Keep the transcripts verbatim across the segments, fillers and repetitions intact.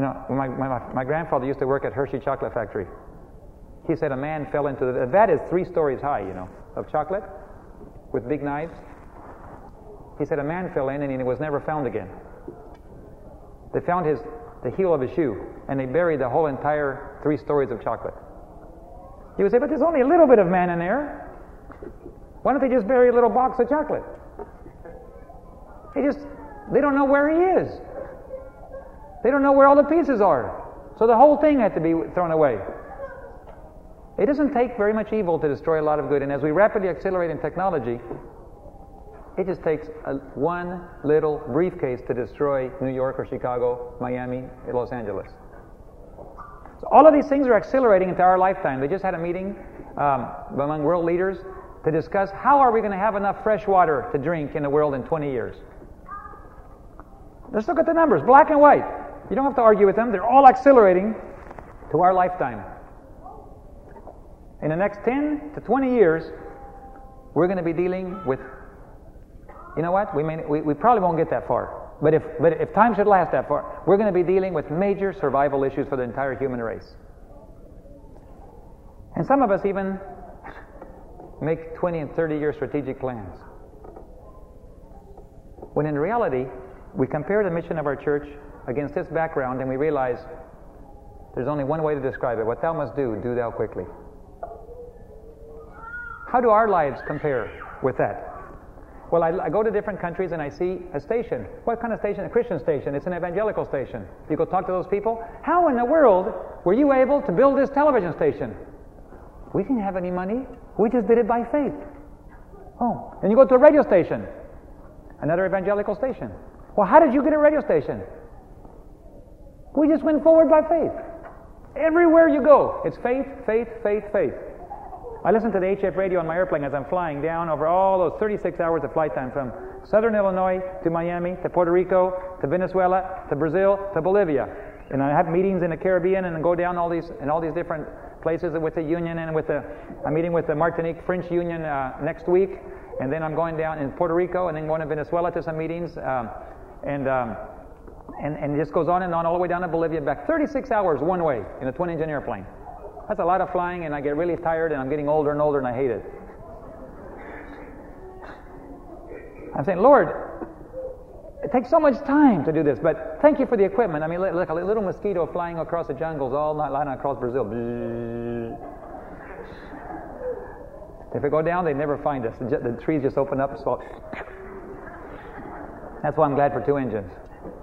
You know, my, my, my grandfather used to work at Hershey Chocolate Factory. He said a man fell into the... That is three stories high, you know, of chocolate with big knives. He said a man fell in and he was never found again. They found his the heel of his shoe, and they buried the whole entire three stories of chocolate. You would say, but there's only a little bit of man in there. Why don't they just bury a little box of chocolate? They just, they don't know where he is. They don't know where all the pieces are. So the whole thing had to be thrown away. It doesn't take very much evil to destroy a lot of good, and as we rapidly accelerate in technology, it just takes a, one little briefcase to destroy New York or Chicago, Miami, or Los Angeles. So all of these things are accelerating into our lifetime. They just had a meeting um, among world leaders to discuss how are we going to have enough fresh water to drink in the world in twenty years. Let's look at the numbers, black and white. You don't have to argue with them. They're all accelerating to our lifetime. In the next ten to twenty years, we're going to be dealing with, you know what, we, may, we, we probably won't get that far. But if, but if time should last that far, we're going to be dealing with major survival issues for the entire human race. And some of us even make twenty and thirty year strategic plans. When in reality, we compare the mission of our church against this background and we realize there's only one way to describe it. What thou must do, do thou quickly. How do our lives compare with that? Well, I, I go to different countries and I see a station. What kind of station? A Christian station. It's an evangelical station. You go talk to those people. How in the world were you able to build this television station? We didn't have any money. We just did it by faith. Oh, and you go to a radio station. Another evangelical station. Well, how did you get a radio station? We just went forward by faith. Everywhere you go, it's faith, faith, faith, faith. I listen to the H F radio on my airplane as I'm flying down over all those thirty-six hours of flight time from southern Illinois to Miami to Puerto Rico to Venezuela to Brazil to Bolivia. And I have meetings in the Caribbean and go down all these in all these different places with the union and with the I'm meeting with the Martinique French Union uh, next week, and then I'm going down in Puerto Rico and then going to Venezuela to some meetings, um, and, um, and and it just goes on and on all the way down to Bolivia back. thirty-six hours one way in a twin-engine airplane. That's a lot of flying, and I get really tired, and I'm getting older and older, and I hate it. I'm saying, Lord, it takes so much time to do this, but thank you for the equipment. I mean, look, a little mosquito flying across the jungles all night long across Brazil. If we go down, they never find us. The, the trees just open up. So that's why I'm glad for two engines.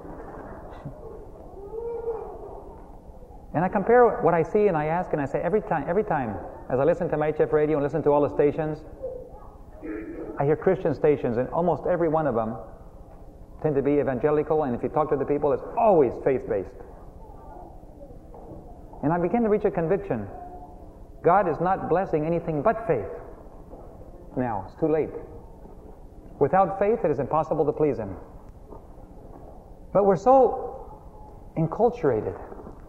And I compare what I see and I ask and I say every time, every time, as I listen to my H F radio and listen to all the stations, I hear Christian stations, and almost every one of them tend to be evangelical, and if you talk to the people, it's always faith-based. And I begin to reach a conviction. God is not blessing anything but faith. Now, it's too late. Without faith, it is impossible to please Him. But we're so enculturated.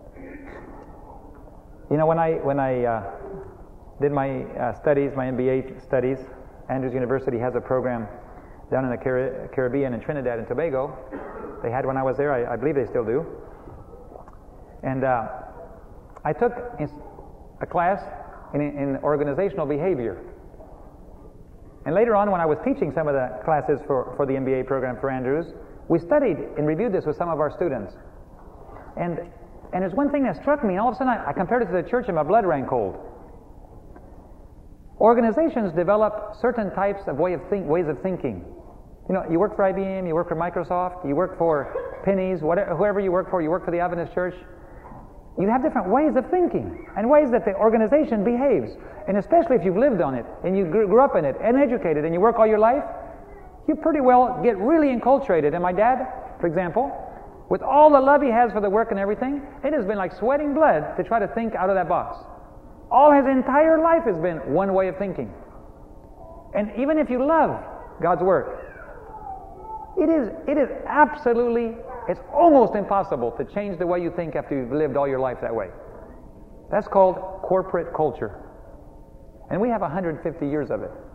You know, when I when I uh, did my uh, studies, my M B A studies, Andrews University has a program down in the Car- Caribbean in Trinidad and Tobago. They had when I was there. I, I believe they still do. And uh, I took a class in, in organizational behavior. And later on, when I was teaching some of the classes for, for the M B A program for Andrews, we studied and reviewed this with some of our students. And And there's one thing that struck me, and all of a sudden I, I compared it to the church and my blood ran cold. Organizations develop certain types of way of think, ways of thinking. You know, you work for I B M, you work for Microsoft, you work for Penny's, whatever, whoever you work for, you work for the Adventist Church. You have different ways of thinking and ways that the organization behaves. And especially if you've lived on it and you grew, grew up in it and educated and you work all your life, you pretty well get really enculturated. And my dad, for example, with all the love he has for the work and everything, it has been like sweating blood to try to think out of that box. All his entire life has been one way of thinking. And even if you love God's Word, it is it is absolutely, it's almost impossible to change the way you think after you've lived all your life that way. That's called corporate culture. And we have one hundred fifty years of it.